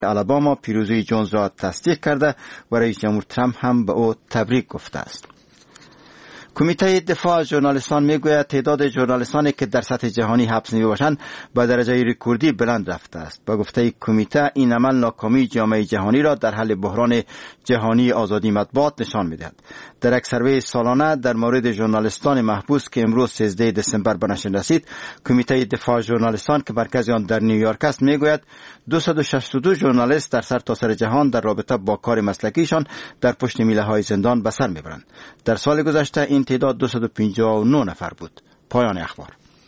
آلاباما پیروزی جونز را تصدیق کرده و رئیس جمهور ترامپ هم به او تبریک گفته است. کمیته دفاع از ژورنالیستان میگوید تعداد ژورنالیستانی که در سطح جهانی حبس میباشند به درجه رکوردی بلند رفته است. با گفته کمیته این عمل ناکامی جامعه جهانی را در حل بحران جهانی آزادی مطبوعات نشان میدهد. در یک سروی سالانه در مورد ژورنالیستان محبوس که امروز 13 دسامبر به نشر رسید، کمیته دفاع از ژورنالیستان که مرکز آن در نیویورک است میگوید 262 ژورنالیست در سرتاسر جهان در رابطه با کار مسلکیشان در پشت میله های زندان به سر میبرند. در سال گذشته این تعداد 259 نفر بود. پایان اخبار.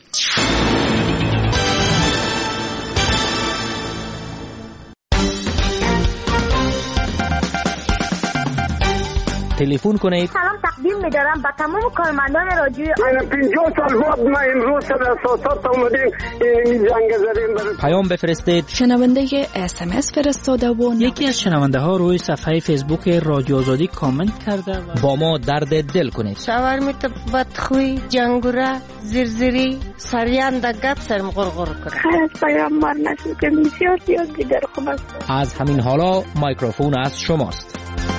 تلفن کنید. سلام تقدیم می‌دارم به تمام کارمندان رادیوی. 50 سال بعد ما امروز در اساسات اومدیم این جنگ زدیم. پیام بفرستید. شنونده SMS فرستاده و یکی از شنونده ها روی صفحه فیسبوک رادیو آزادی کامنت کرده و با ما درد دل کنید. شاورمیت بدخوی جنگوره زرزری سریان در گپ سرم غرغر کنه. خیلی پیام مار نشد که بسیار زیاد دیگر خوب است. از همین حالا میکروفون از شماست.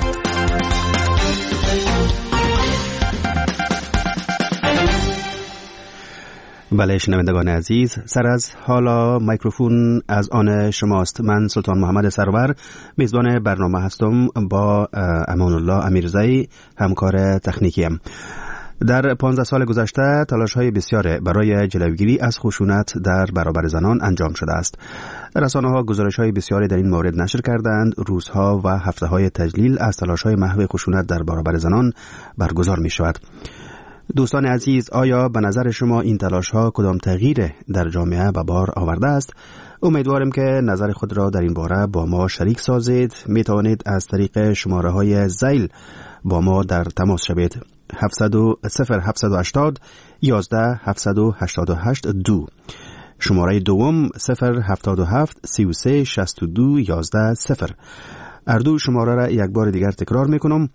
بله شنوندگان عزیز، سر از حالا میکروفون از آن شماست. من سلطان محمد سرور میزبان برنامه هستم با امان الله امیرزایی همکار تکنیکیم. در 15 سال گذشته تلاش‌های بسیار برای جلوگیری از خشونت در برابر زنان انجام شده است. رسانه‌ها گزارش‌های بسیاری در این مورد نشر کردند. روزها و هفته‌های تجلیل از تلاش‌های محو خشونت در برابر زنان برگزار می‌شود. دوستان عزیز، آیا به نظر شما این تلاش‌ها کدام تغییر در جامعه به بار آورده است؟ امیدوارم که نظر خود را در این باره با ما شریک سازید. می توانید از طریق شماره‌های زیل با ما در تماس شوید. 0780 11 788 2. شماره دوم 077 33 62 11 0. اردو شماره را یک بار دیگر تکرار میکنم.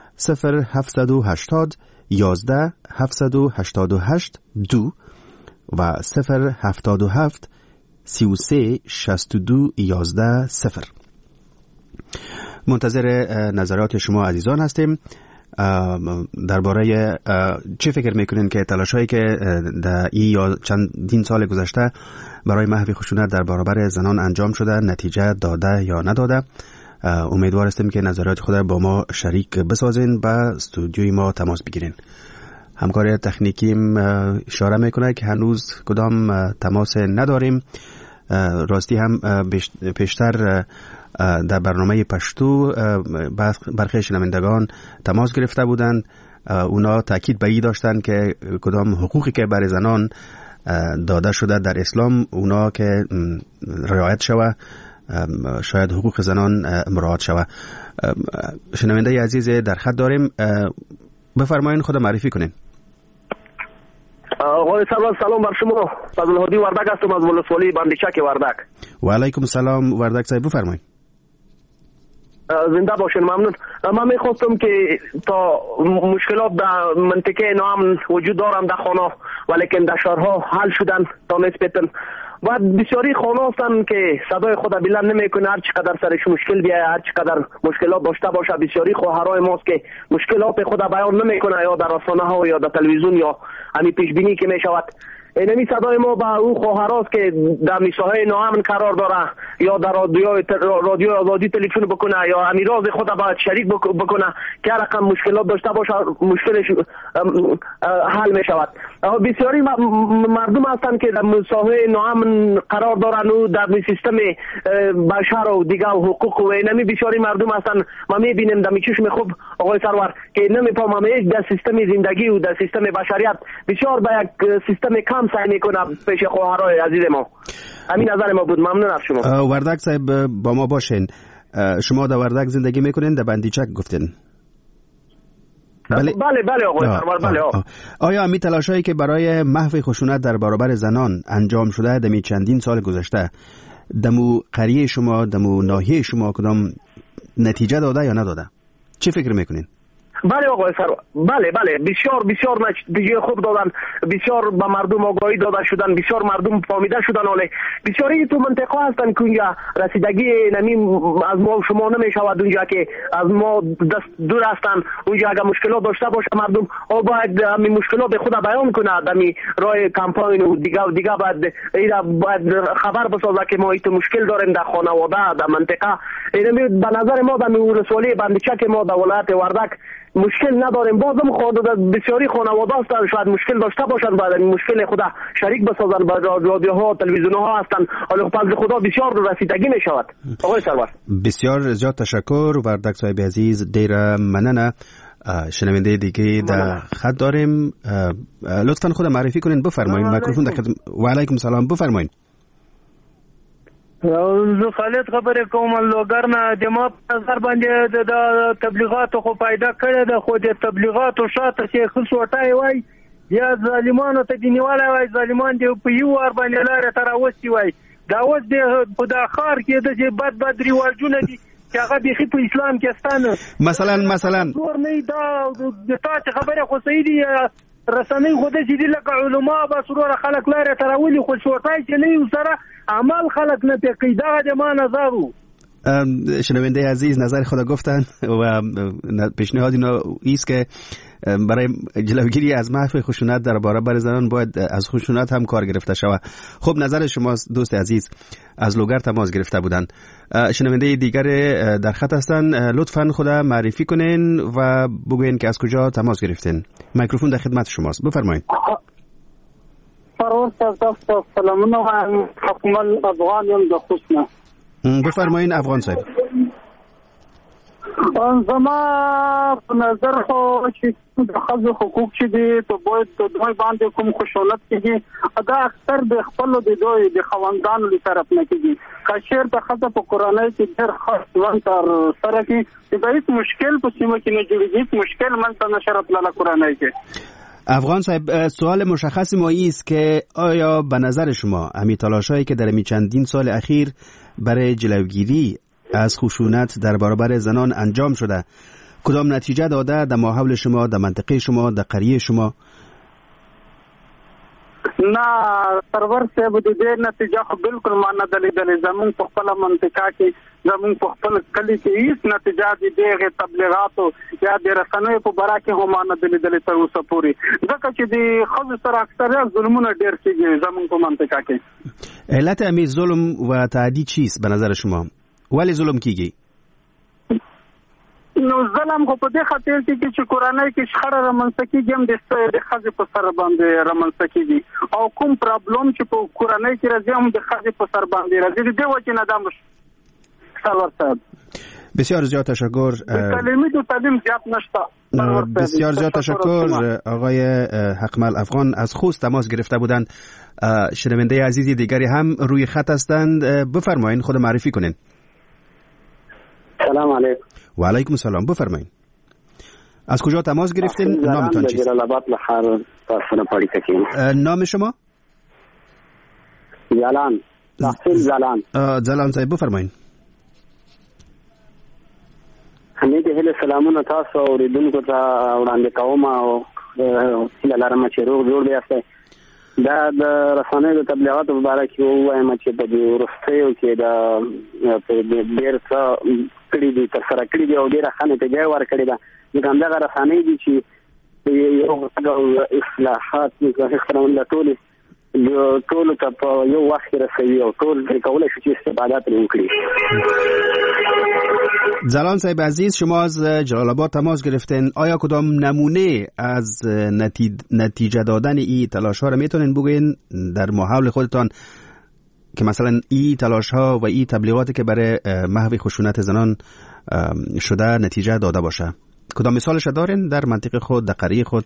0780 11 788 2 و 077 33 62 11 0. منتظر نظرات شما عزیزان هستیم. درباره چه فکر میکنین که تلاشایی که در این یا چندین سال گذشته برای محو خشونت در برابر زنان انجام شده نتیجه داده یا نداده؟ امیدوار هستیم که نظرات خود با ما شریک بسازین، به استودیوی ما تماس بگیرین. همکار تکنیکیم اشاره میکنه که هنوز کدام تماس نداریم. راستی هم پیشتر در برنامه پشتو برخی شنوندگان تماس گرفته بودند. اونا تاکید به این داشتن که کدام حقوقی که برای زنان داده شده در اسلام اونا که رعایت شوه، شاید حقوق زنان مراعات شوه. شنونده عزیز در خط داریم، بفرمایید خود معرفی کنین. آقای سلام بر شما. فضل‌الهادی وردک هستم از ولسوالی بندیچک وردک. و علیکم السلام وردک صاحب، بفرمایید. زنده باشین. ممنون. من میخواستم که تا مشکلات در منطقه نام وجود دارم در خانه ولیکن در شهرها حل شدن تا نسبتاً. و بسیاری خانه هستن که صدای خود بلند نمیکنه، هر چقدر سرش مشکل بیاید، هر چقدر مشکلات داشته باشه. بسیاری خواهرای ماست که مشکلات خود بیان نمیکنه، یا در رسانه ها یا در تلویزیون یا همین پیش بینی که میشود. اینمی صدای ما با اون خواهراست که در میساهای ناامن قرار داره یا در رادیو آزادی تلفن بکنه یا امیراز خود باید شریک بکنه که رقم مشکلات داشته باشه مشکلش حل می شود. بسیاری مردم هستن که در میساهای ناامن قرار دارن و در سیستم بشر و دیگه و حقوق و اینمی بسیاری مردم هستن. ما میبینیم در چشم خوب آقای سرور که نمیفهمم در سیستم زندگی و در سیستم بشریت بسیار با یک سیستم کم سعی میکنم پیش خواهرای عزیز ما. همین نظر ما بود. ممنون از شما. وردک صاحب با ما باشین. شما در وردک زندگی میکنین، در بندیچک گفتین؟ بله آقای سرور. بله. آیا می تلاشایی که برای محو خشونت در برابر زنان انجام شده دمی چندین سال گذشته دمو قریه شما، دمو ناحیه شما کدام نتیجه داده یا نداده؟ چی فکر میکنین؟ بله آقای سر، بله بسیار نتیجه خوب دادن، بسیار به مردم آگاهی داده شدن، بسیار مردم فهمیده شدن. ولی بسیاری تو منطقه هستن که اونجا رسیدگی از ما شما نمیشود، اونجا که از ما دست دور هستن. اونجا اگر مشکلات داشته باشه مردم باید همین مشکلات خود بیان کنه در راه کمپاین و دیگه باید خبر بسازه که ما ایت مشکل داریم در خانواده در منطقه. به نظر ما در ولسوالی بندچک ما در ولایت وردک مشکل نداریم. بازم بسیاری خانواده هستن شاید مشکل داشته باشن، باید این مشکل خود شریک بسازن با رادیوها تلویزیونها هستن. حالا فضل خدا بسیار رسیدگی می شود. آقای سرور بسیار زیاد تشکر. وردک صاحب عزیز دیر مننه. شنونده دیگه در خط داریم، لطفا خود معرفی کنین، بفرمایید. میکروفون در خدمت. و علیکم سلام، بفرمایید. زه خالد خبرې کوم لوګر نه. د ما په نظر باندې د تبلیغاتو خو فایده کړې ده، خو د تبلیغاتو شاته چې خصوصي وای یا ظالمانو ته دی نیولای وای، ظالمان دی په یو ور باندې لاره تر اوسي وای. دا اوس د خداخار کې د بد ریواجونه دي چې هغه بيخي په اسلام کې ستانه. مثلا نور نه دا د تاسو خبره خو صحیح دي. رسنۍ خو د جدي لکه علما به سرور خلک لاره تر اولی خو شوټای چې نه سره عمل خلق نه پی دا د ما نظرو. شنونده عزیز نظر خود گفتن و پیشنهاد اینا ایست که برای جلوگیری از محو خشونت در برابر زنان باید از خشونت هم کار گرفته شود. خب نظر شما دوست عزیز از لوگر تماس گرفته بودن. شنونده دیگر در خط هستن، لطفاً خود معرفی کنین و بگوین که از کجا تماس گرفتین. میکروفون در خدمت شماست، بفرمایید. فرور تاسو سلامونه وایم، حکومت افغان یم د خوشنه. بفرمایید افغان صاحب. زما په نظر خو چې د ښځو حقوق چې دي ته باید د دوی باندې کوم خشونت کېږي دا اکثر د خپلو د دوی د خاوندانو له طرف نه کېږي. که چېرته ښځه په کورنۍ کې ډېر ښه ژوند ترسره کړي د هیڅ مشکل په سیمه کې نه جوړېږي، هیڅ مشکل منځته نشه راتللی کورنۍ کې. افغان صاحب سوال مشخص ما است که آیا به نظر شما همین تلاش‌هایی که در همین چندین سال اخیر برای جلوگیری از خشونت در برابر زنان انجام شده کدام نتیجه داده در ماحول شما، در منطقه شما، در قریه شما؟ نه سرور صاحب د دې نتیجه خو بالکل ما نه دلیدلې. زمون په خپل منطقه کې زمون په خپل کلی کې هیڅ نتیجه دغه تبلیغاتو یا د رسنیو په باره کې هم نه دلیدلې تر اوسه پورې، ځکه چې د خځو سره اکثره ظلمونه ډېر کېږي زمون په منطقه کې. علت همین ظلم و تعدی چیست به نظر شما؟ ولی ظلم کیږي؟ نو ظلم خو په دې خاطر چې کورنۍ کې شخړه رامنځته کېږي هم د ښځې په سر باندې رامنځته کېږي او کوم پرابلم چې په کورنۍ کې راځي هم د ښځې په سر باندې راځي. د دې وجې نه دا سرور صاحب بسیار زیاد تشکر. تعلیمی و تعلیم زیاد نشته. بسیار زیاد تشکر. آقای حقمل افغان از خوست تماس گرفته بودند. شنونده عزیزی دیگری هم روی خط هستند، بفرمایید خود معرفی کنین. سلام علیکم. و علیکم السلام، بفرمایید. از کجا تماس گرفتین؟ نامتان چیست؟ جلال آباد لحار پاسن پاڑی تکین. نام شما؟ زلان. تحصیل زلان. زلان صاحب بفرمایید. همې د هله سلامونه تاسو اوریدونکو ته وړاندې کوم او هیله لرم چې روغ جوړ یاست. دا د رسنیو د تبلیغاتو په اړه کې وایم چې په دې ورستیو کې دا ډېر څه کړي دي، تر سره کړي دي او ډېره ښه نتیجه ورکړې ده. همدغه رسنۍ دي چې یو اصلاحات اخترامونه ټول ته په یو وخت رسوي او ټول ترې کولی شي چې استفاده ترې وکړي. زلان صاحب عزیز، شما از جلال آباد تماس گرفتین. آیا کدام نمونه از نتیجه دادن این تلاش ها را میتونین بگوین در ماحول خودتان که مثلا این تلاش ها و این تبلیغاتی که برای محو خشونت زنان شده نتیجه داده باشه؟ کدام مثالش دارین در منطقه خود، در قریه خود؟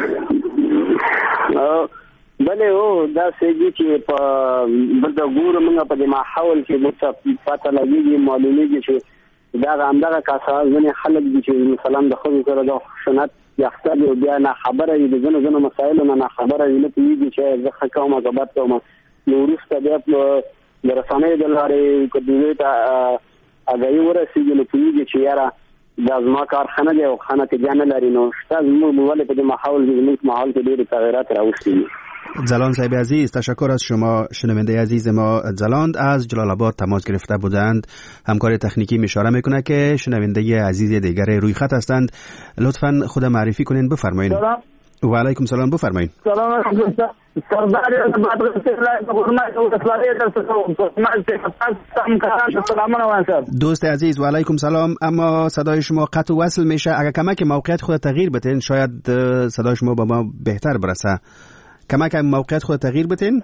بله او دا سږي چې په بده ګورو موږ په دې ماحول کې موږ پته لګېږي معلومیږي چې دا همدغه کسان ځینې خلک دي چې مثلا د ښځو سره د خشونت یافته دي او بیا نه خبره وي، د ځینو مسایلو نه خبره وي، نه پوهېږي چې زه ښه کوم که بد کوم. نو وروسته بیا د رسنیو د لارې که دوی ته اګاهي ورسېږي نو پوهېږي چې یاره د ما کارخانه دی او خانه کې جان لري نو شته موږ ولې په دې ماحول کې ډېر تغیرات راوستي. زلان صاحب عزیز، تشکر از شما. شنونده عزیز ما زلاند از جلال آباد تماس گرفته بودند. همکار تکنیکی اشاره میکنه که شنونده عزیز دیگر روی خط هستند. لطفاً خود معرفی کنین. بفرمایید. و علیکم سلام. بفرمایید. سلام دوست عزیز، و علیکم سلام. اما صدای شما قطع و وصل میشه. اگر کمک موقعیت خود تغییر بتین شاید صدای شما به ما بهتر برسه. کمک موقعیت خود تغییر بتین.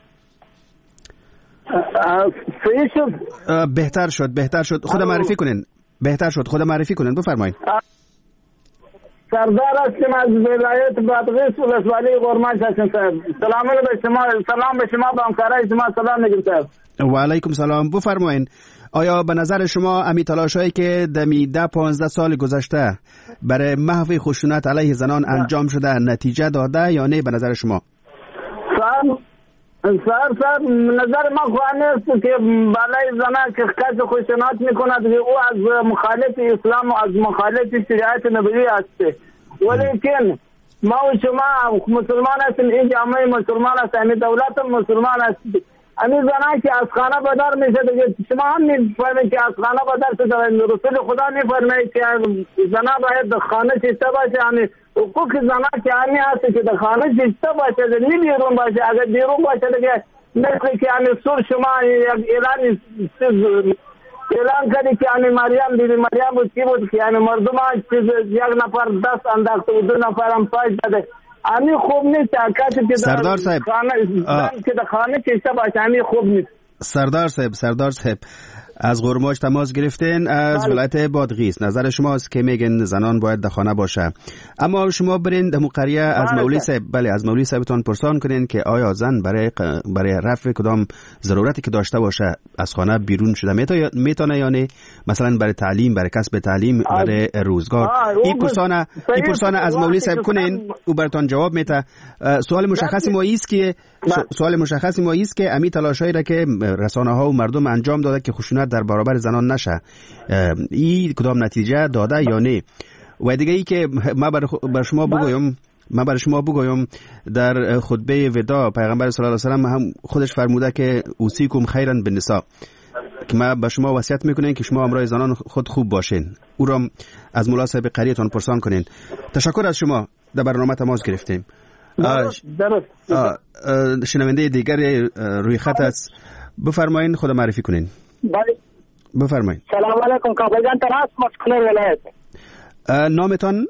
بهتر شد. خود معرفی کنین. خود معرفی کنین. بفرمایید. سردار هستم از ولایت بادغیس ولسوالی قرماش هستم صاحب. سلام به شما با همکارای شما سلام میگم صاحب. و علیکم سلام. بفرمایید. آیا به نظر شما امی تلاشایی که دمی 10-15 سال گذشته برای محو خشونت علیه زنان انجام شده نتیجه داده یا نه به نظر شما؟ سر نظر ما خوانه است که بالای زنان که کسی خشونت میکند او از مخالف اسلام و از مخالف شریعت نبوی است. ولیکن ما و شما مسلمان هستیم، این جامعه مسلمان است، این دولت مسلمان است. امی زنان که از خانه بدر میشه دیگه شما هم میفهمید که از خانه بدر شده. رسول خدا میفرماید که زنان باید خانه شیسته باشه. یعنی حقوق زنان که همی هست که در خانه شیسته باشه، نی بیرون باشه. اگر بیرون باشه دیگه مثل که یعنی سور شما اعلان کردی که یعنی مریم بود کی بود که یعنی مردم یک نفر دست انداخته و 2 نفر هم پاش داده. امی خوب نیست کسی که سردار صاحب که در خانه شیسته باشه. امی خوب نیست. سردار صاحب از قرماش تماس گرفتین از ولایت بادغیس. نظر شماست که میگن زنان باید در خانه باشه، اما شما برین در قریه از مولوی صاحب از مولوی صاحبتان پرسان کنین که آیا زن برای رفع کدام ضرورتی که داشته باشه از خانه بیرون شده میتونه یا نه؟ مثلا برای تعلیم، برای کسب تعلیم، برای روزگار. این پرسانه از مولوی صاحب کنین، او براتون جواب میده. سوال مشخصی ما است که امی تلاشایی را که رسانه ها و مردم انجام داده که خشونت در برابر زنان نشه، این کدام نتیجه داده یا نه؟ و دیگه ای که ما بر شما بگویم در خطبه وداع پیغمبر صلی الله علیه و آله هم خودش فرموده که اوصیکم خیرا بالنساء، که ما به شما وصیت میکنین که شما همراه زنان خود خوب باشین. او را از مولا صاحب قریتون پرسان کنین. تشکر از شما. در برنامه تماس گرفتیم. شنونده دیگر روی خط است. بفرمایین خود معرفی کنین. بله. بفرمایید. سلام علیکم. کابل جان تراس مسکن ولایت. نامتان؟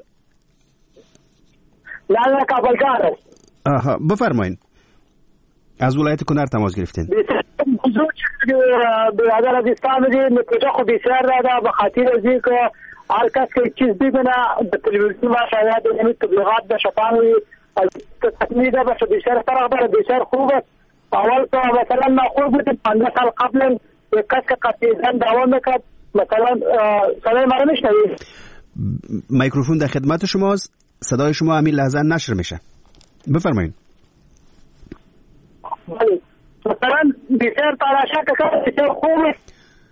لالا کابل جان. بفرمایین. از ولایت کنر تماس گرفتین. برادر عزیزان میگه نتیجه خود بسیار داده به خاطر از اینکه هر کس که چیز ببینه به تلویزیون و شاید این تبلیغات به شفاهی تقمیده باشه بسیار فرق داره، بسیار خوب است. اول که مثلا معقول بود 15 سال قبل یک کس که قتل زن دعوا میکرد مثلا صدای مرا میشنوید؟ میکروفون در خدمت شماست. صدای شما همین لحظه نشر میشه. بفرمایید. بله. مثلا بسیار تلاشه که بسیار خوب است.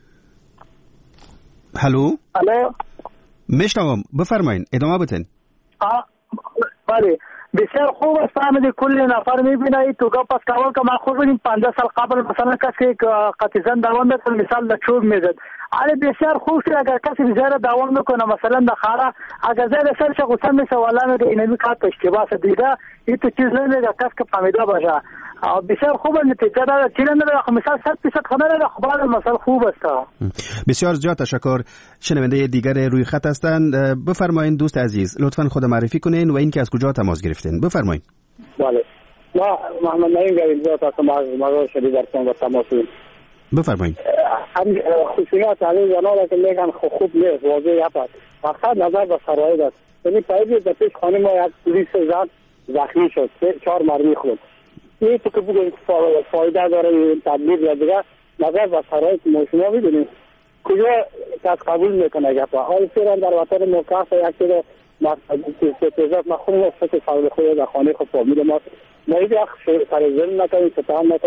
هلو الو میشنوم. بفرمایید. ادامه بدین. بله. بسیار خوب است. فهمیدی کلی نفر میبینه تو گپ است که اول که ما خوب بودیم 15 سال قبل مثلا کسی قتل زن دعوا میکرد مثال در چوب میزد. علی بسیار خوب شد اگر کسی بزیاره دعوا میکنه مثلا در خاره اگر زیر سرش غصه میشه والا میگه اینمی کار اشتباه است دیگه این تو چیز نمیگه کس که فهمیده باشه. بسیار خوب نتیجه داره. چیزی نمیگه مثلا 100% خونه نمیگه خب مثلا خوب است. بسیار زیاد تشکر. شنونده دیگر روی خط هستند. بفرمایید دوست عزیز لطفاً خود معرفی کنین و اینکه از کجا تماس گرفتین. بفرمایید. بله. ما محمد نعیم گریزات هستم از مزار شدید در کنگ تماس. بفرمایید. هم خصوصیات علی زنان که میگن خوب نیست واضح است. فقط نظر به شرایط است. یعنی پیدا پیش خانه ما یک پلیس زد زخمی شد 4 مرمی خورد. این تو که بگویم فایده داره تدبیر یا دیگه نظر به شرایط شما میدونید کجا کس قبول میکنه گفت حال فعلا در وطن موقف یک چیز تجارت مخوم است که فعال خود در خانه خود فامیل ما ما یک سر ظلم نکنیم ستم نکنیم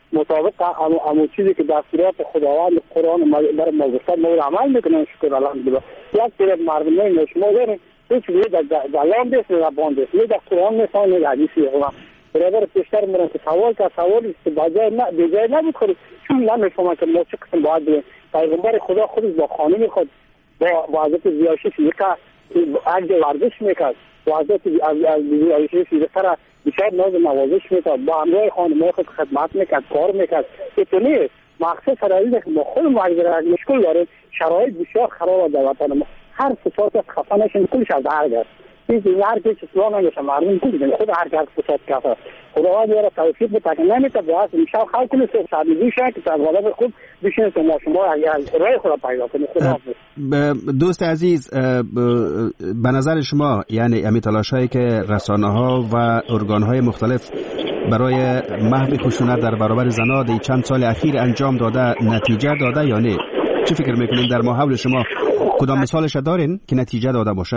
مطابق همون چیزی که دستورات خداوند قرآن در مجلس مورد عمل میکنن. شکر الحمدلله. یک طرف مردم شما داریم هیچ دیگه در دلان دیست نه باند دیست، نه در قرآن میخوان نه حدیثی هم. برادر پیشتر میرن که سوالی است بجای نه بیجای نبود خود چون نمیفهمن که ما چه قسم باید بگیم. پیغمبر خدا خودش با خانم خود با حضرت زیاشی فیزیکا عقد ورزش میکرد، با حضرت زیاشی فیزیکا بیشتر نوازش میکرد، با همراه خانم خود خدمت میکرد، کار میکرد. تو نیست مقصد سراییده که با خود مشکل داره، شرایط بسیار خراب در وطن ما. هر فساد از خفه نشن کلش از درگ است. این هر کسی اصلاح نمیشه، مردم کلی خود هر کس فساد کرده. خداوند یارا توفیق بده که نمیشه باز میشه خلق کنه سرمایه‌گذاری شه که از غلط خود بشینه که شما رای خود پیدا کنید. خدا دوست عزیز، به نظر شما یعنی امی تلاش‌هایی که رسانه‌ها و ارگان‌های مختلف برای محو خشونت در برابر زنان در چند سال اخیر انجام داده نتیجه داده یا نه؟ چه فکر میکنین در ماحول شما کدام مثالش دارین که نتیجه داده باشه؟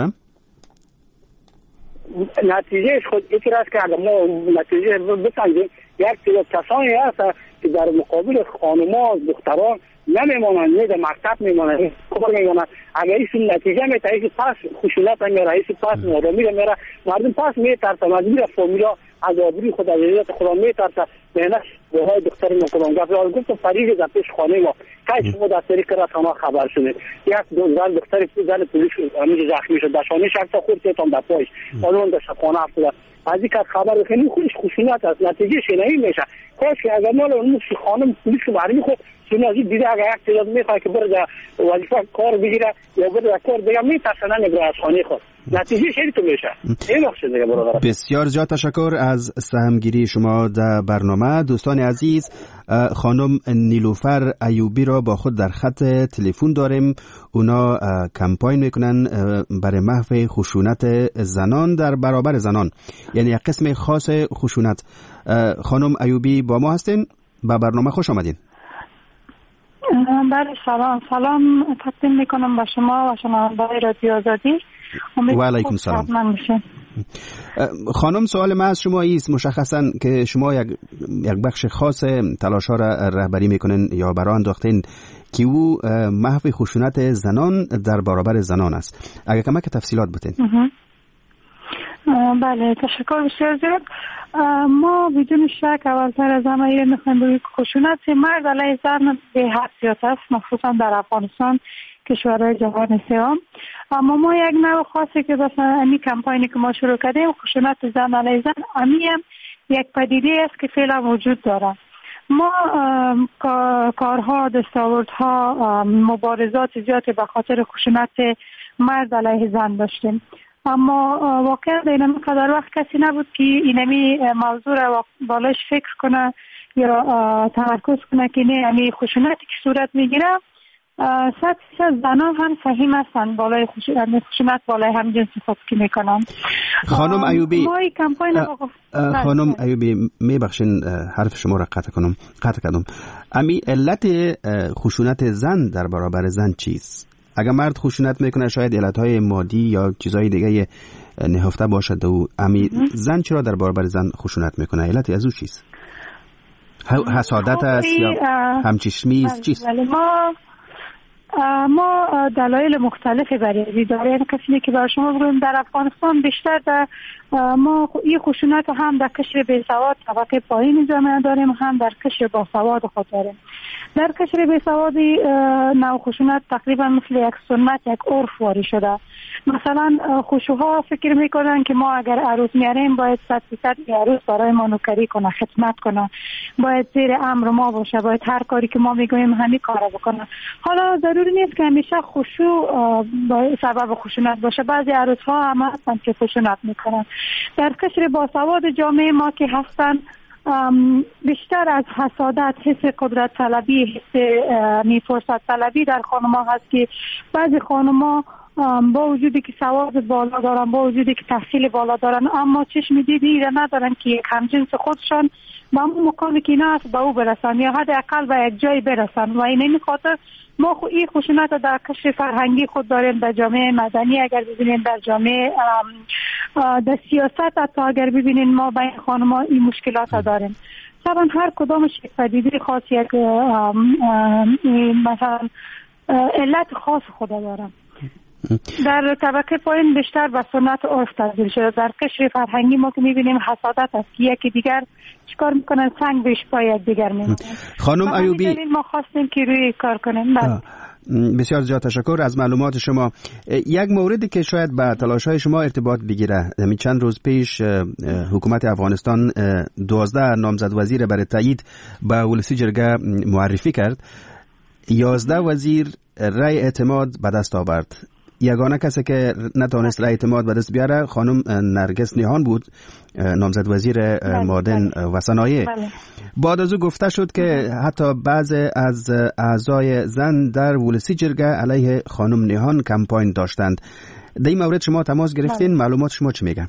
نتیجهش خود این است که اگر ما نتیجه بسنجیم یک سری کسانی هست که در مقابل خانم‌ها دختران نمیمانند، نه در مکتب میمانند، کار میمانند. اگر این نتیجه میتونه که پس خشونت میره، رئیس پس نادمی میره، مردم پس میترسن از میره فامیلا از آبروی خود از عزت خدا میترسن. نه های دختر نکنم گفتم گفتم فریق در پیش خانه ما که شما در طریق رسانه خبر شده یک زن دختر زن پلیس همین زخمی شد در شانه شخص خورد تام در پایش اون در خانه افتاد. از این که خبر بخونیم خودش خشونت است، نتیجه شنایی میشه. کاش که اگر مال اون خانم پلیس برمی خود سنازی دیده اگر یک تعداد میخواد که بره در وظیفه کار بگیره یا بره در کار دیگه میترسن نمیره از خانه خود. نتیجه شدی تو میشه. این وقت دیگه برادر. بسیار زیاد تشکر از سهمگیری شما در برنامه. دوستان عزیز، خانم نیلوفر ایوبی را با خود در خط تلفن داریم. اونا کمپاین میکنن برای محو خشونت زنان در برابر زنان، یعنی یک قسم خاص خشونت. خانم ایوبی با ما هستین؟ با برنامه خوش آمدین. بله سلام تقدیم میکنم به شما و شنوندگان رادیو آزادی. و علیکم سلام. خانم، سوال من از شما است مشخصا که شما یک بخش خاص تلاش ها را رهبری میکنین یا برای انداختین که او محو خشونت زنان در برابر زنان است. اگر کمک تفصیلات بدین. بله تشکر بسیار زیاد. ما بدون شک اولتر از همه میخوایم بگیم خشونت مرد علیه زن به حیثیت است، مخصوصا در افغانستان کشورهای جهان سوم. اما ما یک نوع خاصی که مثلا امی کمپاینی که ما شروع کردیم خشونت زن علیه زن امی هم یک پدیده است که فعلا وجود داره. ما کارها، دستاوردها، مبارزات زیادی به خاطر خشونت مرد علیه زن داشتیم، اما واقعا در این قدر وقت کسی نبود که اینمی موضوع را بالایش فکر کنه یا تمرکز کنه که نه یعنی خشونتی که صورت میگیره 100% زنان هم فهیم هستن بالای خشونت بالای هم جنس خود که میکنن. خانم ایوبی، خانم ایوبی میبخشین حرف شما را قطع کردم. امی علت خشونت زن در برابر زن چیست؟ اگر مرد خشونت میکنه شاید علتهای مادی یا چیزهای دیگه نهفته باشد و امی زن چرا در برابر زن خشونت میکنه؟ علتی از او چیست؟ حسادت است یا همچشمی است؟ چیست؟ ما دلایل مختلفی برای داره. کسی که برای شما بگویم در افغانستان بیشتر در ما این خشونت هم در قشر بیسواد طبقه پایین جامعه داریم، هم در قشر باسواد خود داریم. در قشر بیسوادی نوع خشونت تقریبا مثل یک سنت، یک عرف واری شده. مثلا خوشوها فکر میکنن که ما اگر عروس میاریم باید 100% عروس برای ما نوکری کنه، خدمت کنه، باید زیر امر ما باشه، باید هر کاری که ما میگوییم همین کارا بکنه. حالا ضروری نیست که همیشه خشوع سبب خشونت باشه. بعضی عروس ها هم هستن که خشونت میکنن. در قشر باسواد جامعه ما که هستن بیشتر از حسادت، حس قدرت طلبی، حس فرصت طلبی در خانم‌ها هست که بعضی خانم‌ها با وجودی که سواد بالا دارن، با وجودی که تحصیل بالا دارن، اما چشم دیدی ندارن که همجنس خودشان با اون مقامی که اینا هست به او برسن یا حداقل به یک جای برسن. و این خاطر ما این خشونت در قشر فرهنگی خود داریم. در جامعه مدنی اگر ببینیم، در جامعه در سیاست حتی اگر ببینیم، ما بین خانم‌ها این مشکلات داریم. طبعا هر کدامش پدیده خاص یک مثلا علت خاص خود داره. در طبقه پایین بیشتر به سنت عرف تبدیل شده. در قشر فرهنگی ما که میبینیم حسادت است که یکی دیگر چیکار میکنن، سنگ بهش پای دیگر میمونه. خانم ایوبی، ما خواستیم که روی کار کنیم. بسیار زیاد تشکر از معلومات شما. یک موردی که شاید با تلاش‌های شما ارتباط بگیره، چند روز پیش حکومت افغانستان 12 نامزد وزیر برای تایید به ولسی جرگه معرفی کرد. 11 وزیر رای اعتماد به دست آورد. یگانه کسی که نتونست رای اعتماد به دست بیاره خانم نرگس نیهان بود، نامزد وزیر معدن و صنایع. بعد از او گفته شد که حتی بعض از اعضای زن در ولسی جرگه علیه خانم نیهان کمپاین داشتند. در این مورد شما تماس گرفتین؟ معلومات شما چی میگن؟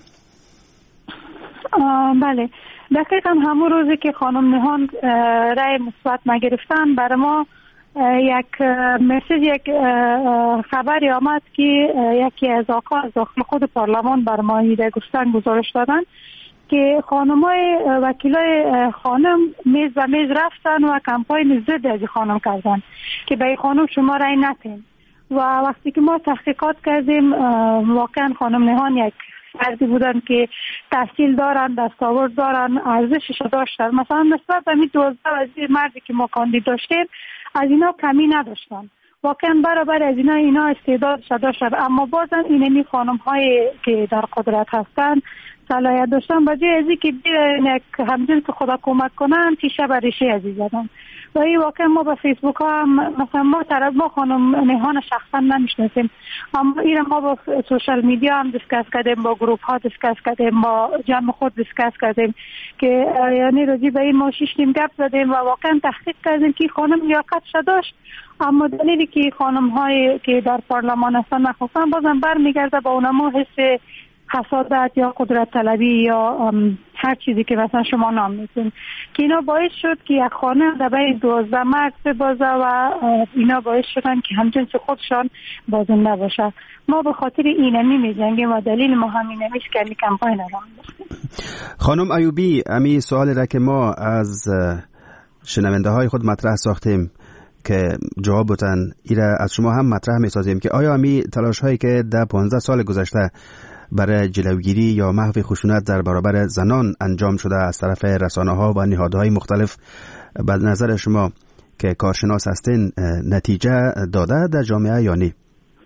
بله، دقیقا همون روزی که خانم نیهان رای مثبت نگرفتن، برای ما یک مسیج، یک خبری آمد که یکی از آقا از داخل خود پارلمان بر ما ایده گفتن گزارش دادن که خانمای وکیلای خانم میز به میز رفتن و کمپاین ضد از خانم کردن که به خانم شما رای ندین. و وقتی که ما تحقیقات کردیم، واقعا خانم نیهان یک فردی بودن که تحصیل دارن، دستاورد دارن، ارزشش داشتن. مثلا نسبت به 12 وزیر مردی که ما کاندید داشتیم، از اینا کمی نداشتن، واقعا برابر از اینا استعدادش داشتن. اما بازم اینمی خانم های که در قدرت هستن صلاحیت داشتن، بجای ازی که بیرن همجنس خدا کمک کنن تیشه بریشی ازی زدن. و این واقعا ما با فیسبوک ها هم مثلا ما خانم نیهان شخصا نمیشناسیم، اما این ما با سوشال میدیا هم دیسکس کردیم، با گروپ ها دیسکس کردیم، با جمع خود دیسکس کردیم که یعنی راجع به این ما شیشتیم گپ زدیم و واقعا تحقیق کردیم که خانم لیاقتش داشت. اما دلیلی که خانم های که در پارلمان هستن نخواستن، بازم برمیگرده با اونمو حس حسادت یا قدرت طلبی یا هر چیزی که مثلا شما نام میدین که اینا باعث شد که یک خانم در بین 12 مرد ببازه و اینا باعث شدن که همجنس خودشان بازنده باشه. ما به خاطر اینمی میجنگیم و دلیل ما همینه میشه که این کمپاین رو می‌کنیم. خانم ایوبی، امی سوالی را که ما از شنونده های خود مطرح ساختیم که جواب بتن، ایره از شما هم مطرح میسازیم که آیا امی تلاش هایی که در 15 سال گذشته برای جلوگیری یا محو خشونت در برابر زنان انجام شده از طرف رسانه‌ها و نهادهای مختلف، به نظر شما که کارشناس هستین نتیجه داده در جامعه یا نه؟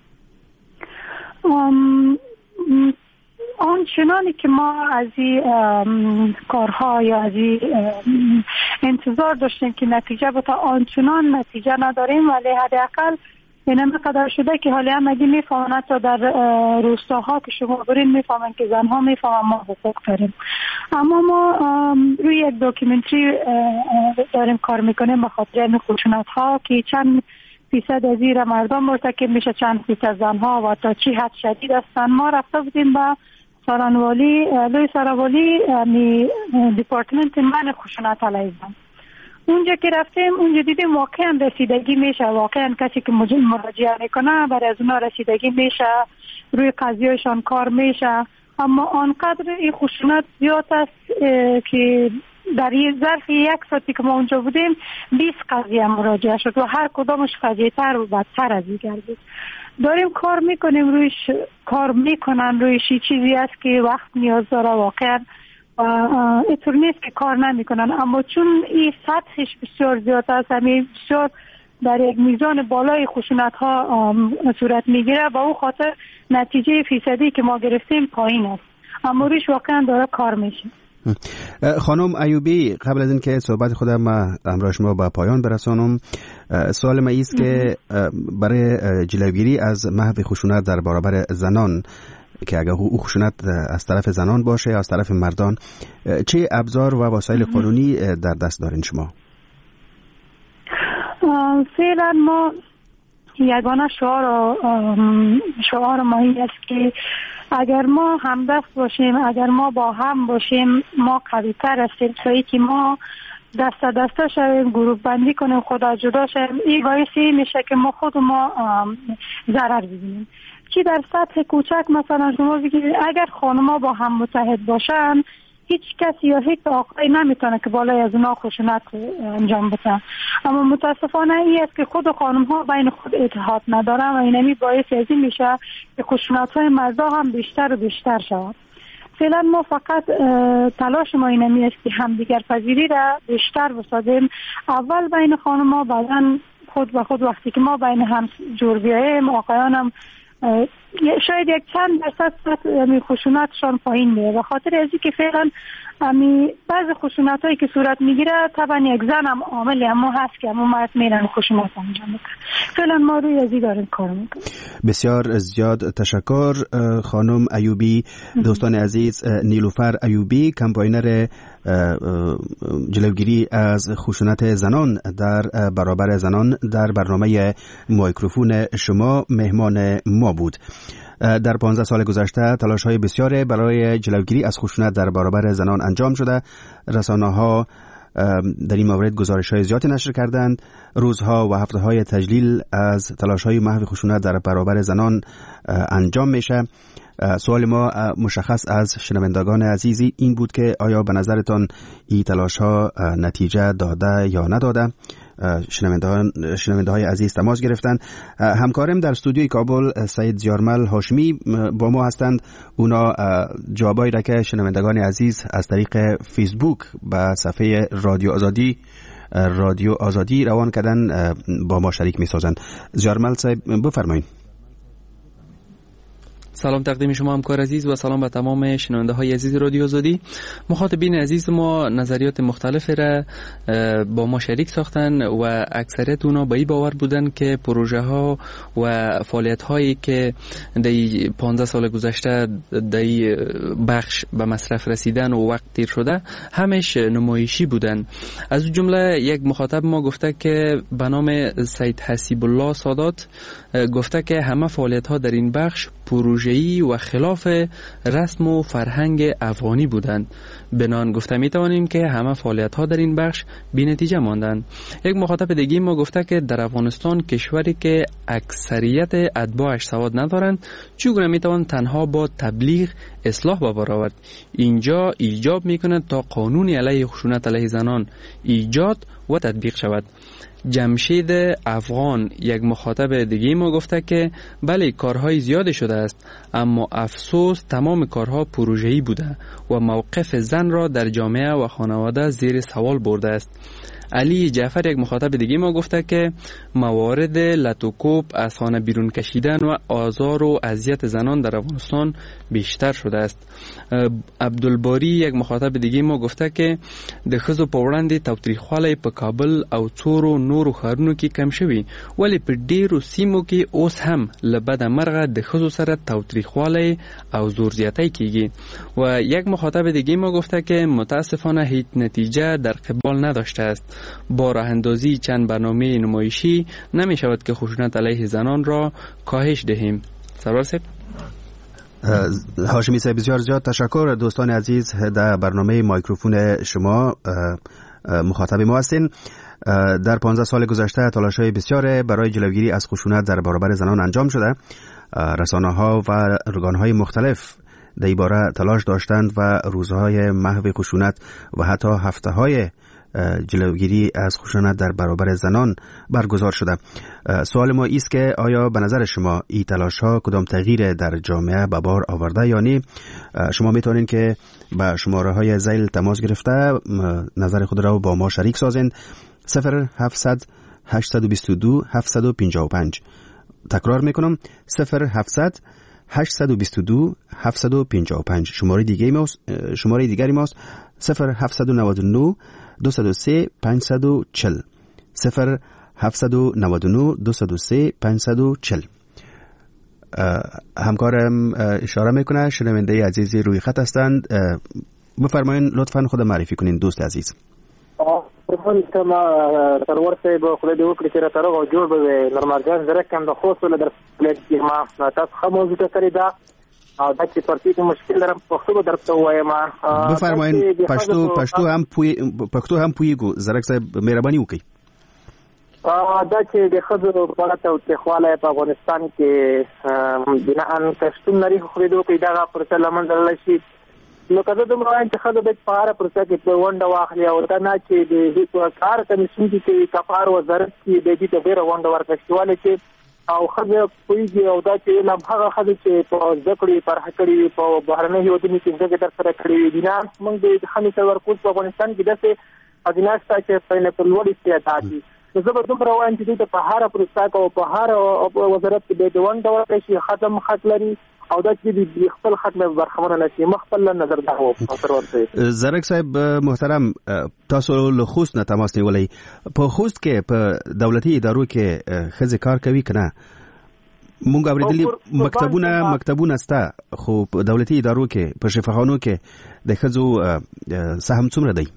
آنچنانی که ما از این کارها یا از این انتظار داشتیم که نتیجه بوده، آنچنان نتیجه نداریم، ولی حداقل این مقدار شده که حالا هم اگه میفهمن تا در روستاها که شما برین میفهمن که زنها میفهمن ما حقوق داریم. اما ما روی یک دوکیومنتری داریم کار میکنیم به خاطر این خشونت ها که چند فیصد از این مردم مرتکب میشه، چند فیصد زنها و تا چی حد شدید هستن. ما رفته بودیم با سارانوالی، لوی سارانوالی دیپارتمنت من خشونت علیه زن. اونجا که رفتیم اونجا دیدیم واقعا رسیدگی میشه، واقعا کسی که مراجعه میکنه برای از اونا رسیدگی میشه، روی قضیهشان کار میشه. اما آنقدر این خشونت زیاد است که در ظرف یک ساعتی که ما اونجا بودیم 20 قضیه مراجعه شد و هر کدامش قضیه تر و بدتر از دیگر بود. داریم کار میکنیم رویش، کار میکنن رویش. چیزی است که وقت نیاز داره واقعا و اینطور نیست که کار نمیکنن، اما چون این سطحش بسیار زیاد است، همین بسیار در یک میزان بالای خشونت ها صورت میگیره، با اون خاطر نتیجه فیصدی که ما گرفتیم پایین است، اما رویش واقعا داره کار میشه. خانم ایوبی، قبل از اینکه صحبت خودم همراه شما به پایان برسانم، سوال ما است که برای جلوگیری از محو خشونت در برابر زنان، که اگر او خشونت از طرف زنان باشه یا از طرف مردان، چه ابزار و وسایل قانونی در دست دارین شما؟ فعلا ما یگانه شعار ما این است که اگر ما همدست باشیم، اگر ما با هم باشیم، ما قوی‌تر هستیم. تویی که ما دسته شویم، گروه بندی کنیم، خدا جدا شویم، این باعثی میشه که ما خود ما ضرر ببینیم. چی در سطح کوچک مثلا شما بگید اگر خانم‌ها با هم متحد باشن، هیچ کسی یا هیچ آقای نمیتونه که بالای از اونا خشونت انجام بده. اما متاسفانه این است که خود خانم ها بین خود اتحاد ندارن و اینمی باعث از این میشه که خشونت های مردا هم بیشتر و بیشتر شود. فعلا ما فقط تلاش ما اینمی است که همدیگر پذیری را بیشتر بسازیم. اول بین خانم ها، بعدا خود به خود وقتی که ما بین هم جور بیاییم آقایان هم شاید یک چند درصد خشونتشان پایین میره. و خاطر ازی که فعلا بعض خشونت هایی که صورت میگیره طبعا یک زن هم عاملی اما هست که اما مرد میرن خشونت انجام میکنه. فعلا ما روی ازی داریم کار میکنیم. بسیار زیاد تشکر خانم ایوبی. دوستان عزیز، نیلوفر ایوبی، کمپاینر جلوگیری از خشونت زنان در برابر زنان، در برنامه میکروفون شما مهمان ما بود. در 15 سال گذشته تلاش‌های بسیاری برای جلوگیری از خشونت در برابر زنان انجام شده. رسانه‌ها در این مورد گزارش‌های زیادی نشر کردند. روزها و هفته‌های تجلیل از تلاش‌های محو خشونت در برابر زنان انجام میشه. سوال ما مشخص از شنوندگان عزیزی این بود که آیا به نظرتان این تلاش‌ها نتیجه داده یا نداده؟ شنونده های عزیز تماس گرفتند. همکارم در استودیوی کابل سید زیارمل هاشمی با ما هستند. اونا جوابایی را که شنوندگان عزیز از طریق فیسبوک به صفحه رادیو آزادی روان کردن با ما شریک می سازند. زیارمل صاحب بفرمایید. سلام تقدیم شما همکار عزیز و سلام به تمام شنونده های عزیز رادیو آزادی. مخاطبین عزیز ما نظریات مختلف را با ما شریک ساختن و اکثریت اونا به این باور بودن که پروژه ها و فعالیت هایی که در 15 سال گذشته در بخش به مصرف رسیدن و وقت تیر شده همش نمایشی بودن. از جمله یک مخاطب ما گفته که به نام سید حسیب الله سادات گفته که همه فعالیت ها در این بخش پروژه‌ای و خلاف رسم و فرهنگ افغانی بودند. بنان گفته می توانیم که همه فعالیت ها در این بخش بی نتیجه ماندند. یک مخاطب دیگه ما گفته که در افغانستان، کشوری که اکثریت اتباعش سواد ندارند، چگونه می توان تنها با تبلیغ اصلاح به بار آورد؟ اینجا ایجاب می کند تا قانون علیه خشونت علیه زنان ایجاد و تطبیق شود. جمشید افغان، یک مخاطب دیگه ما گفته که بله کارهای زیاده شده است، اما افسوس تمام کارها پروژه‌ای بوده و موقف زن را در جامعه و خانواده زیر سوال برده است. علی جعفر، یک مخاطب دیگه ما گفته که موارد لطوکوب، از خانه بیرون کشیدن و آزار و اذیت زنان در افغانستان بیشتر شده است. عبدالباری، یک مخاطب دیگه ما گفته که د ښځو په وړاندې تاوتریخوالی په کابل او څورو نورو ښارونو کې کم شوي، ولی په ډیرو سیمو کې اوس هم له بده مرغه د ښځو سره تاوتریخوالی او زور زیاتی کیږي. و یک مخاطب دیگه ما گفته که متاسفانه هیچ نتیجه در قبال نداشته است. با راه اندازی چند برنامه نمایشی نمی شود که خشونت علیه زنان را کاهش دهیم. سرور صاحب. هاشمی صاحب بسیار زیاد تشکر. دوستان عزیز، در برنامه میکروفون شما مخاطب ما هستین. در 15 سال گذشته تلاش‌های بسیار برای جلوگیری از خشونت در برابر زنان انجام شده. رسانه‌ها و ارگان‌های مختلف در این باره تلاش داشتند و روزهای محو خشونت و حتی هفته‌های جلوگیری از خشونت در برابر زنان برگزار شده. سوال ما ایست که آیا به نظر شما این تلاش ها کدام تغییر در جامعه به بار آورده یا نه؟ شما میتونین که با شماره های ذیل تماس گرفته نظر خود را با ما شریک سازین. 0700 822 755. تکرار میکنم 0700 822 755. شماره دیگری ماست 0799 203 540 0799 203 540. همکارم اشاره میکنه شنونده عزیزی روی خط هستند. بفرمایید لطفاً خود معرفی کنین دوست عزیز. ما سرور صاحب خدای دې وکړي چې را تر او جوړ به نورمال جان درکم د خوست ول در پلیټ ما تاسو خو موضوع ته کړی دا او دا چې پرتی مشکل درم پښتو درته وایم. بفرمایید پښتو هم پویګو زرک صاحب مهرباني وکړئ. دا چې د خځو په اړه توخواله په افغانستان کې بنا ان کښتون لري خو دې وکړي دا پر تل منځ لشي نو کله دومره وایم چې ښځه باید په هره پروسه کې په ونډه واخلي او دا نه چې د هېڅ کار کمیسیون کې کفار وزارت کې د دې ته ډېره ونډه ورکړي چې ولې چې او ښځه پوهېږي او دا چې علم هغه ښځې چې په زده کړې فرح کړي وي په بهرنیو هېوادونو کې زده کړې ترسره کړې وي دي نه موږ د ښځې تمرکز په افغانستان کې داسې ښځینه شته چې په لوړ استعداد دي. نو زه به دومره وایم چې دوی ته په هره پروسه کې او په هر وزارت کې باید ونډه ورکړی شي. ښځه هم حق لري او دا چې د خپل حق نه برخمنه نه شي. خپل نظر دا و زرک صاحب محترم تاسو له خوست نه تماس نیولای. په خوست کې په دولتي ادارو کې ښځې کار کوي که نه؟ مونږ اورېدلي مکتبونه سته خو په دولتي ادارو کې په شفاخانو کې د ښځو سهم څومره دی؟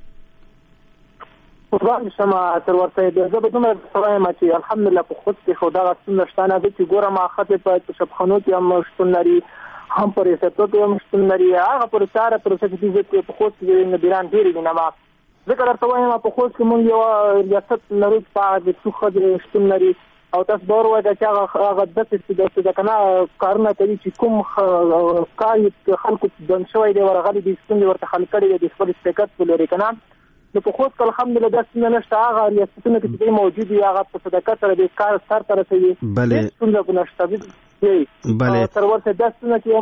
قربان شم تر ورته زه به دومره وایم چې الحمدلله په خوست کې خو دغه ستونزه شته نه ده چې ګورم ښځې په شفاخانو کې هم شتون لري هم په ریاستو کې هم شتون لري. هغه پروسه چې دوی په خوست کې مدیران ډېرې دي نه ځکه درته وایم په خوست کې مونږ یو ریاست لرو چې په هغه کې څو ښځې شتون لري او تاسو به وایئ چې هغه داسې چې که نه کارونه کوي چې کوم کار خلکو بند شوی دی ورغلي دي ستونزې ورته حل کړي دي د خپل استقامت په لوري که نه. نو په خوست کې الحمدلله دا ستونزه نشته. هغه ریاستونه کې چې موجود دي هغه په صداقت سره د کار سر ته رسوي. هېڅ ستونزه به نشته. تر ورته دا ستونزه چې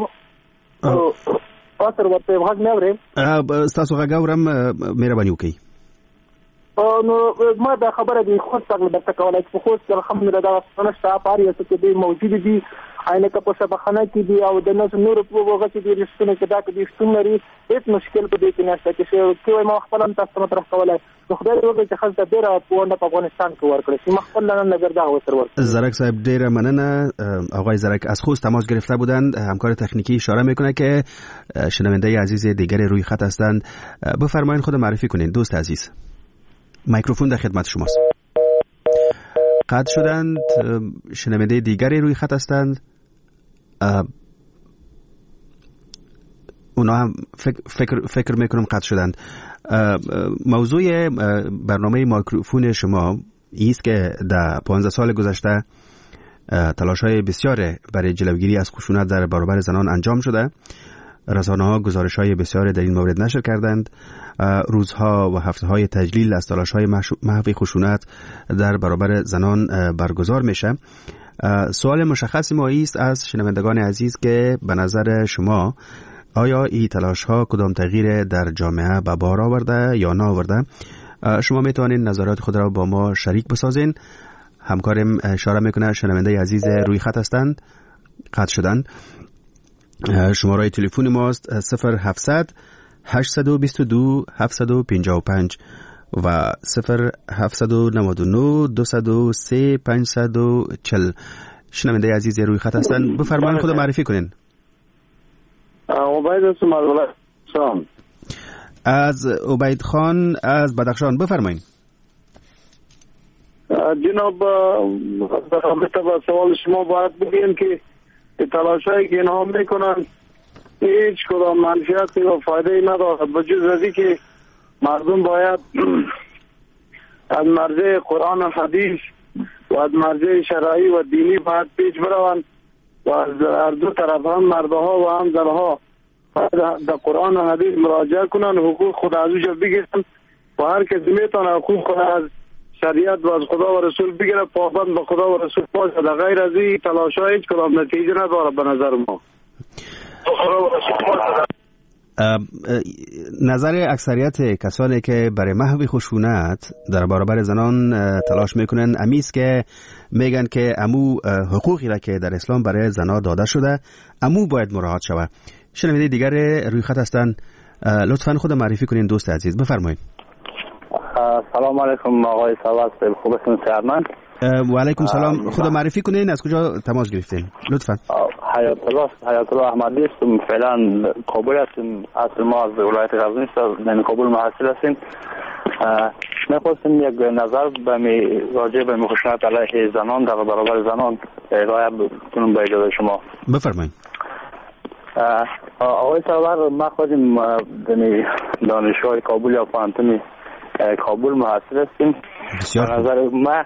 تر ورته غږ نه اورې ستاسو غږ اورم مهرباني وکړئ. نو ما دا خبره دی خود څنګه درته کولای چې په خوست کې الحمدلله دا څه نشته. په هر ریاست کې دوی موجود دي عینکه په شفاخانه کې دي او د نورو په وګه چې دي رښتونه کې دا کې دي شتون لري. هېڅ مشکل په دې کې نشته چې کوی ما خپل هم تاسو مطرح کولای. نو خدای دې وکړي چې ښځه ډېره ونډه په افغانستان کې ورکړي چې ما خپل نظر دا ورسره ورکړي. زرک صاحب ډېره مننه. آقای زرک از خوست تماس گرفته بودند. همکار تکنیکی اشاره میکنه که شنونده عزیز دیگر روی خط هستند. بفرمایید خود معرفی کنید دوست عزیز. میکروفون در خدمت شماست. قطع شدند. شنونده دیگری روی خط هستند. اونا هم فکر میکنم قطع شدند. موضوع برنامه میکروفون شما ایست که در 15 سال گذشته تلاش‌های بسیار برای جلوگیری از خشونت در برابر زنان انجام شده. رسانه‌ها گزارش‌های بسیار در این مورد نشر کردند. روزها و هفته‌های تجلیل از تلاش‌های محو خشونت در برابر زنان برگزار میشه. سوال مشخص ما است از شنوندگان عزیز که به نظر شما آیا این تلاش‌ها کدام تغییر در جامعه به بار آورده یا نه آورده؟ شما میتوانید نظرات خود را با ما شریک بسازین. همکارم اشاره میکنه شنونده عزیز روی خط هستند. قطع شدند. شماره تلفن ماست 0700 822 755 و 0799 203 540. شنونده عزیز روی خط هستند. بفرمایید خود معرفی کنین. عبید هستم از بدخشان. از عبید خان از بدخشان بفرمایید. جناب در رابطه با سوال شما باید بگیم که تلاشایی که اینها میکنن هیچ کدام منفعتی و فایده ندارد بجز از این که مردم باید از مرجع قرآن و حدیث و از مرجع شرعی و دینی باید پیش بروند و از هر دو طرف هم مردها و هم زنها در قرآن و حدیث مراجعه کنند، حقوق خود از اوجا بگیرند و هر کسی میتونه حقوق خود از شریعت و از خدا و رسول بگیره، پابند به خدا و رسول باشه. در غیر از این تلاش‌ها هیچ کدام نتیجه نداره به نظر ما. نظر اکثریت کسانی که برای محو خشونت در برابر زنان تلاش میکنن امیست که میگن که امو حقوقی را که در اسلام برای زنان داده شده امو باید مراعات شود. شنونده دیگر روی خط هستند. لطفاً خود معرفی کنین دوست عزیز. بفرمایید. سلام علیکم آقای سواس، خوب هستین سرمن؟ و علیکم سلام. خود معرفی کنین از کجا تماس گرفتین لطفاً؟ حیات الله احمدی هستم، فعلا کابل هستم. اصل ما از ولایت غزنی است، در کابل محصل هستیم. می‌خواستم یک نظر راجع به خشونت علیه زنان در برابر زنان ارائه کنم به اجازه شما. بفرمایید. آقای سرور، ما خودم دانشگاه کابل یا پانتون کابل محصل هستیم. به نظر ما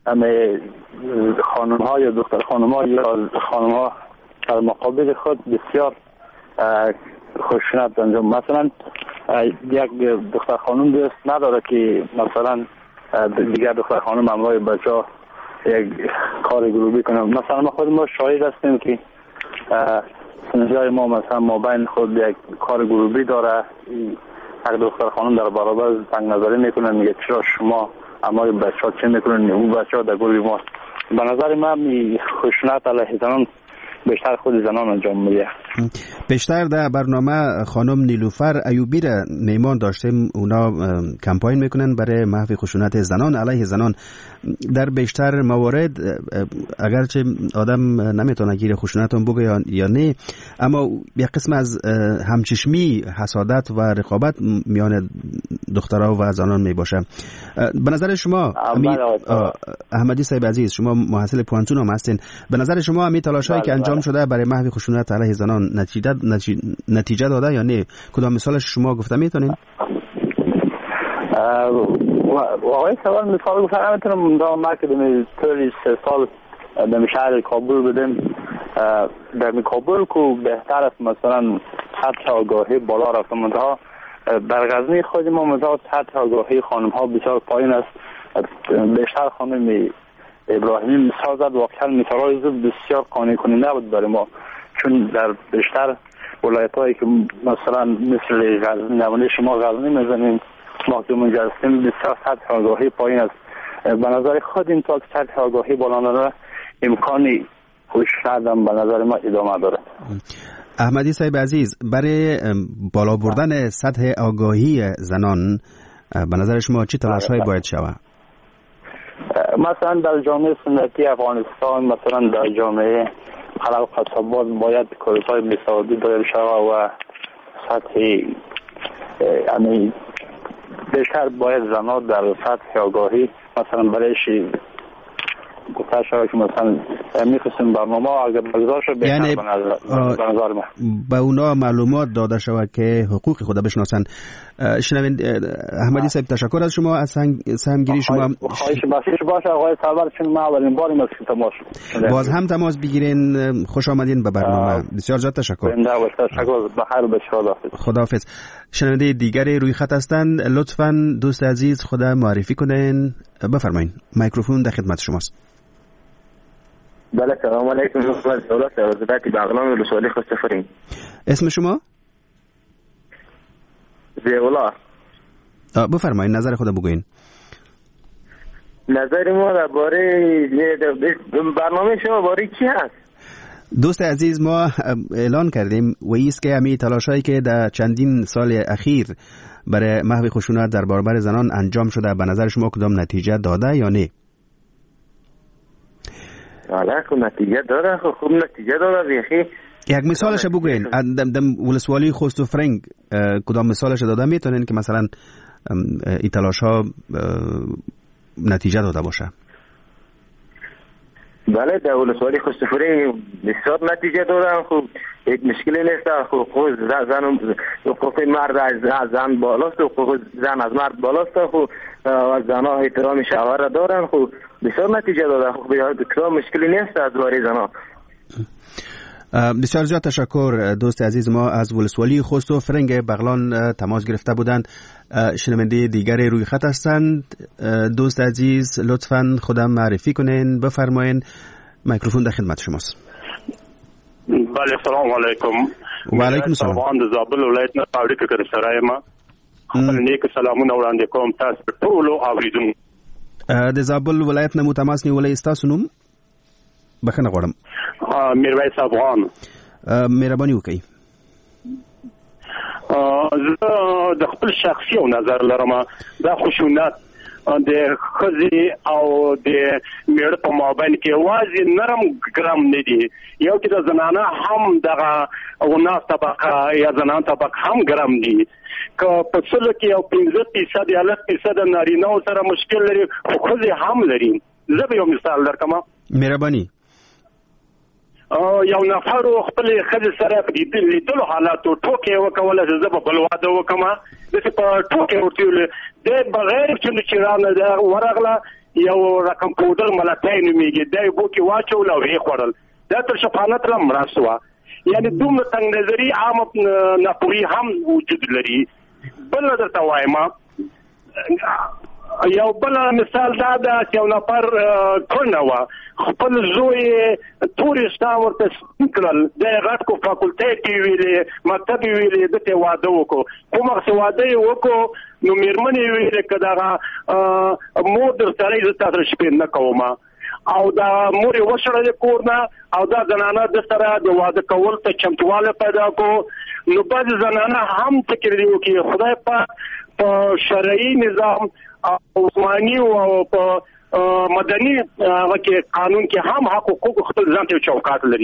خانم ها یا دختر خانم ها یا خانم ها در مقابل خود بسیار خشونت انجام. مثلا یک دختر خانم دوست نداره که مثلا دیگر دختر خانم همراه بچه‌ها یک کار گروهی کنه. مثلا ما شاهد هستیم که سنجای ما مثلا ما بین خود یک کار گروهی داره، یک دختر خانم در برابر تنگ نظری میکنن، میگه چرا شما همراه بچه‌ها چه میکنن، اون بچه‌ها در گروه ما. به نظر من خشونت علیه زنان بیشتر خود زنان انجام میده. بیشتر در برنامه خانم نیلوفر ایوبی را میمان داشتیم، اونا کمپاین میکنن برای محو خشونت زنان علیه زنان. در بیشتر موارد اگرچه آدم نمیتونه گیر خشونت بگه یا نه، اما یک قسم از همچشمی، حسادت و رقابت میان دخترها و زنان میباشه. به نظر شما احمدی صاحب عزیز، شما محصل پوانتون هم هستین، به نظر شما همین تلاشایی که انجام شده برای محو خشونت علیه زنان نتیجه داده یا نه؟ کدام مثالش شما گفته میتونین؟ آقای سوال مثال گفتم میتونم ما که در 3 سال در شهر کابل بودیم، در کابل که بهتر است مثلا سطح آگاهی بالا رفته، منتها در غزنی خود ما مثلا سطح آگاهی خانم ها بسیار پایین است. بیشتر خانم ابراهیمی مثال زد، واقعا مثالای بسیار قانع کننده بود برای ما، چون در بیشتر ولایت هایی که مثلا مثل غزنی، نمونه شما غزنی میزنیم، ما که اونجا هستیم، بسیار سطح آگاهی پایین است. به نظر خود این تا سطح آگاهی بالا داره، امکانی خشونت هم به نظر ما ادامه داره. احمدی صاحب عزیز، برای بالا بردن سطح آگاهی زنان به نظر شما چی تلاش‌هایی باید شود؟ مثلا در جامعه سنتی افغانستان، مثلا در جامعه خلق قصابات باید کورس‌های مساعدی دایر شود و سطح یعنی بیشتر باید زنان در سطح آگاهی مثلا برایش گفته شود که مثلا میخواستیم برنامه اگر بگذار شد بهتر یعنی به نظر من به اونا معلومات داده شود که حقوق خود بشناسن. شنوین احمدی صاحب، تشکر از شما، از سهمگیری شما. خواهش بسیش باشه آقای سرور، چون ما اولین باری ما تماس باز هم تماس بگیرین. خوش آمدین به برنامه. بسیار زیاد تشکر. تشکر، بخیر بشه. خداحافظ. شنونده دیگری روی خط هستند، لطفاً دوست عزیز خود معرفی کنین. بفرمایید، میکروفون در خدمت شماست. بله، سلام علیکم. محمد دولت روزباتی بغلان ولسوالی خستفرین. اسم شما؟ زیولا. بفرمایید، نظر خود بگوین. نظر ما درباره برنامه شما باره چی هست؟ دوست عزیز، ما اعلان کردیم و ایست که همین تلاشایی که در چندین سال اخیر برای محو خشونت در برابر زنان انجام شده، به نظر شما کدام نتیجه داده یا نه؟ حالا که نتیجه داره، خوب نتیجه داره بیخی. یک مثالش بگوین. دم ولسوالی خوست و فرنگ کدام مثالش داده میتونین که مثلا این تلاش ها نتیجه داده باشه؟ بله، در ولسوالی خوست و فرنگ بسیار نتیجه داره. خوب هیچ مشکلی نیست. حقوق زن، حقوق مرد از زن بالاست، حقوق زن از مرد بالاست. خوب از زنها احترام شوهر را دارن. خوب بسیار نتیجه داده. خوب کدام مشکلی نیست از باره زنها. بسیار زیاد تشکر. دوست عزیز ما از ولسوالی خوست و فرنگ بغلان تماس گرفته بودند. شنونده دیگری روی خط هستند. دوست عزیز لطفاً خودم معرفی کنین. بفرمایین، میکروفون در خدمت شماست. بله، سلام علیکم. و علیکم السلام. افغان د زابل ولایت نه پاوړی کې سره ما نیک سلامونه وړاندې کوم تاسو ټول اوریدونکو. د زابل ولایت نه متماس نیولې تاسو نوم؟ بخښنه غواړم. میرویس افغان. مهرباني وکړئ. زه د خپل شخصي نظر لرم، دا خشونت د خزي او د میړه په مابین کې واځي نرم ګرام نه دي. یو چې د زنانه هم دغه وناس طبقه یا زنان طبقه هم ګرام دي. که په څلو کې یو 15% یا 10% نارینه سره مشکل لري، خو خزي هم لري. زه به یو مثال درکم. مهرباني. یو نفر خپل خزي سره په دې لیدلو حالاتو ټوکې وکوله چې زه به بل واده وکم، داسې په ټوکې ورته ویل دی بغیر چې رانه ورغله یو رقم پودر ملتۍ نومېږي، دی بو کې واچول او یې خوړل. دا تر شفانت لا مړه سوه. یعنی دومره تنگ نظری عام ناپوهي هم وجود لري. بل درته وایم یو بل مثال دا ده چې یو نفر کړنه وه خپل زوی تورستا ورته کړل د غټ کو فاکولټې ویلې مکتب ویلې دته واده وکړو کوم څه واده وکړو نو میرمنې ویلې کداغه مور در سره ز تاسو شپې نه کومه او دا مور وشړل کورنا او دا زنانه د سره د واده کول ته چمتواله پیدا کو نو بعض زنانه هم فکر دی وکي خدای په شرعي نظام او عثماني او په مدني کې قانون کې هم حقوق خپل ځان ته چوکاټ لري.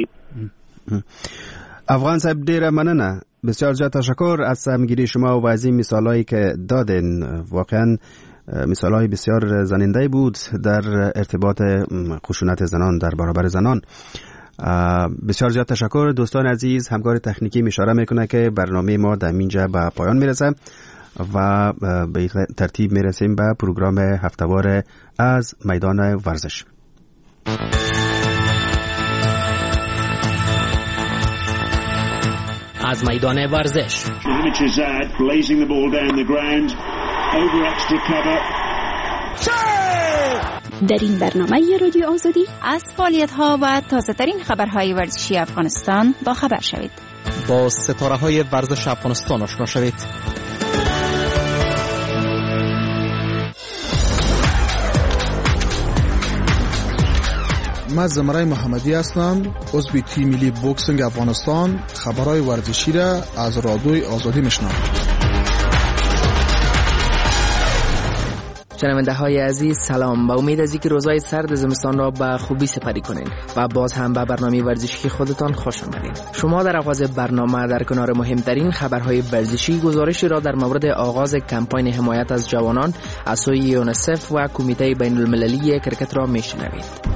افغان صاحب ډیره مننه، بسیار زیاد تشکر از همگیری شما و از این مثالایی که دادین. واقعا مثالای بسیار زننده بود در ارتباط خشونت زنان در برابر زنان. بسیار زیاد تشکر. دوستان عزیز، همکار تکنیکی اشاره میکنه که برنامه ما در اینجا به پایان میرسه و به ترتیب میرسیم به پروگرام هفتهوار از میدان ورزش. از میدان ورزش در این برنامه رادیو آزادی از فعالیت‌ها و تازه‌ترین خبرهای ورزشی افغانستان با خبر شوید. با ستاره‌های ورزش افغانستان آشنا شوید. من زمرای محمدی هستم، عضو تیم ملی بوکسینگ افغانستان. خبرهای ورزشی را از رادیوی آزادی میشنوم. شنونده های عزیز سلام، با امید از اینکه روزهای سرد زمستان را به خوبی سپری کنین و باز هم به برنامه ورزشی خودتان خوش آمدین. شما در آغاز برنامه در کنار مهمترین خبرهای ورزشی گزارشی را در مورد آغاز کمپاین حمایت از جوانان از سوی یونیسف و کمیته بین المللی کرکت را میشنوید.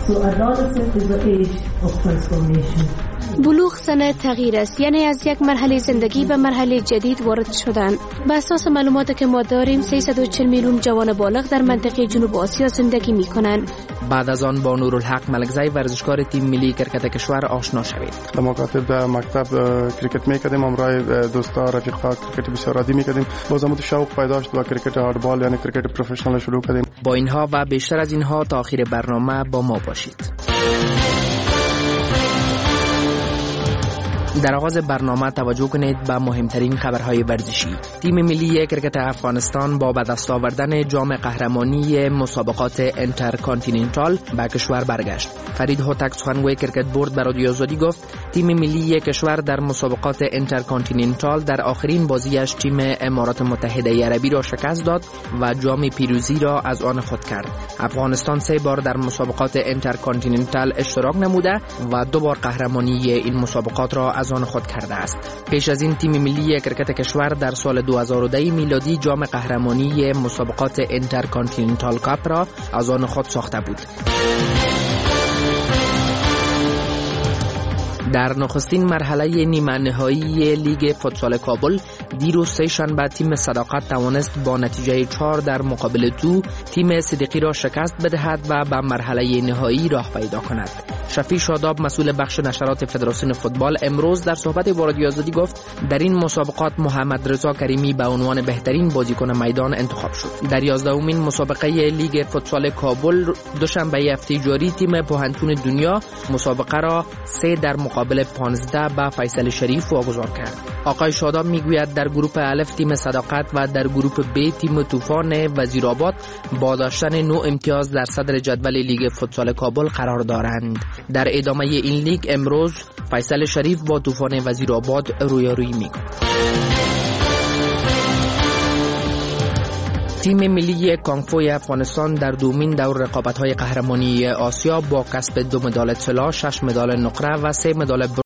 بلوغ سن تغییر است، یعنی از یک مرحله زندگی به مرحله جدید وارد شدن. به اساس معلوماتی که ما داریم 340 میلیون جوان بالغ در منطقه جنوب آسیا زندگی میکنند. بعد از آن با نورالحق ملکزی ورزشکار تیم ملی کرکت کشور آشنا شوید. ما کاتب در مکتب کرکت میکردیم، همراه دوستا رفیقا کرکت بسیار عادی میکردیم. بازم شوق پیدا شد و کرکت هاردبال یعنی کرکت پروفشنال شروع کردیم. با اینها و بیشتر از اینها تا آخر برنامه با ما باشید. در آغاز برنامه توجه کنید به مهمترین خبرهای ورزشی. تیم ملی کرکت افغانستان با به دست آوردن جام قهرمانی مسابقات انترکانتیننتال به کشور برگشت. فرید هوتک سخنگوی کرکت بورد به رادیو آزادی گفت تیم ملی کشور در مسابقات انترکانتیننتال در آخرین بازیش تیم امارات متحده عربی را شکست داد و جام پیروزی را از آن خود کرد. افغانستان 3 بار در مسابقات انترکانتیننتال اشتراک نموده و 2 بار قهرمانی این مسابقات را از آن خود کرده است. پیش از این تیم ملی کرکت کشور در سال 2010 میلادی جام قهرمانی مسابقات انترکانتیننتال کاپ را از آن خود ساخته بود. در نخستین مرحله نیمه نهایی لیگ فوتسال کابل دیروز سه شنبه تیم صداقت توانست با نتیجه 4 در مقابل 2 تیم صدیقی را شکست بدهد و به مرحله نهایی راه پیدا کند. شفیع شاداب مسئول بخش نشرات فدراسیون فوتبال امروز در صحبت با رادیو آزادی گفت در این مسابقات محمد رضا کریمی به عنوان بهترین بازیکن میدان انتخاب شد. در 11مین مسابقه لیگ فوتسال کابل دوشنبه هفته جاری تیم پوهنتون دنیا مسابقه را 3 در مقابل 15 به فیصل شریف واگذار کرد. آقای شاداب میگوید در گروه الف تیم صداقت و در گروه ب تیم طوفان وزیرآباد با داشتن 9 امتیاز در صدر جدول لیگ فوتسال کابل قرار دارند. در ادامه این لیگ امروز فیصل شریف با طوفان وزیرآباد رویارویی می‌کند. تیم ملی کانگفوی افغانستان در دومین دور رقابت‌های قهرمانی آسیا با کسب 2 مدال طلا، 6 مدال نقره و 3 مدال